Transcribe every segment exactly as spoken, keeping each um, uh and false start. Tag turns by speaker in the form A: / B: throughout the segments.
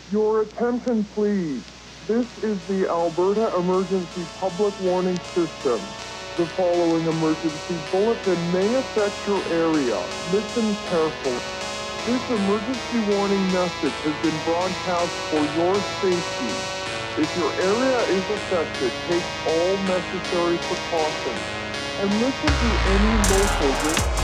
A: Your attention, please. This is the Alberta Emergency Public Warning System. The following emergency bulletin may affect your area. Listen carefully. This emergency warning message has been broadcast for your safety. If your area is affected, take all necessary precautions and listen to any local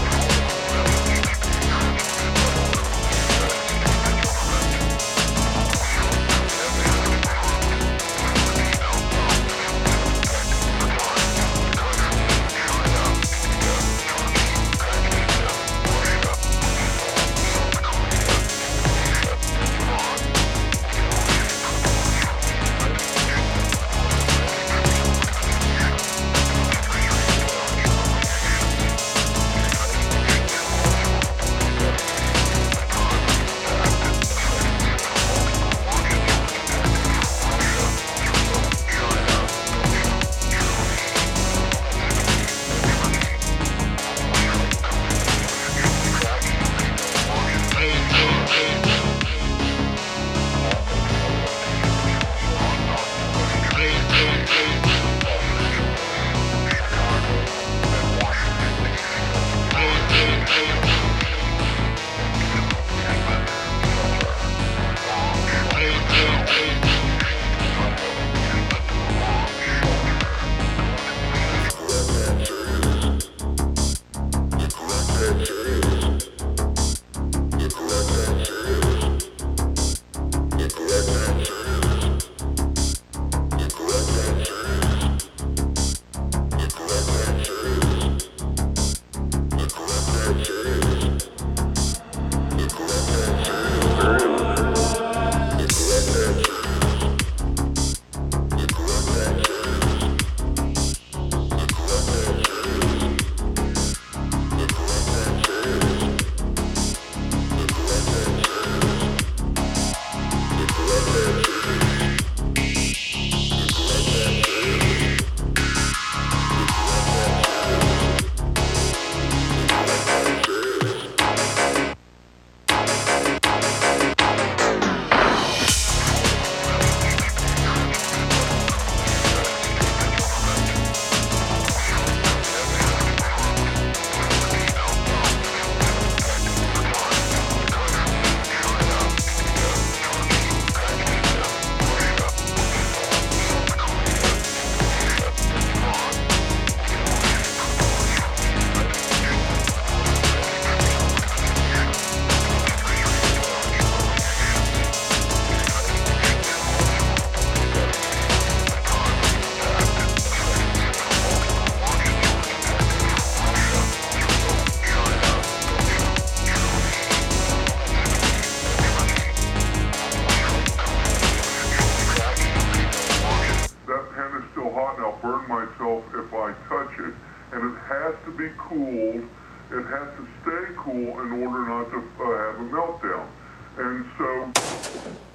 A: myself if I touch it, and it has to be cooled. It has to stay cool in order not to uh, have a meltdown. And so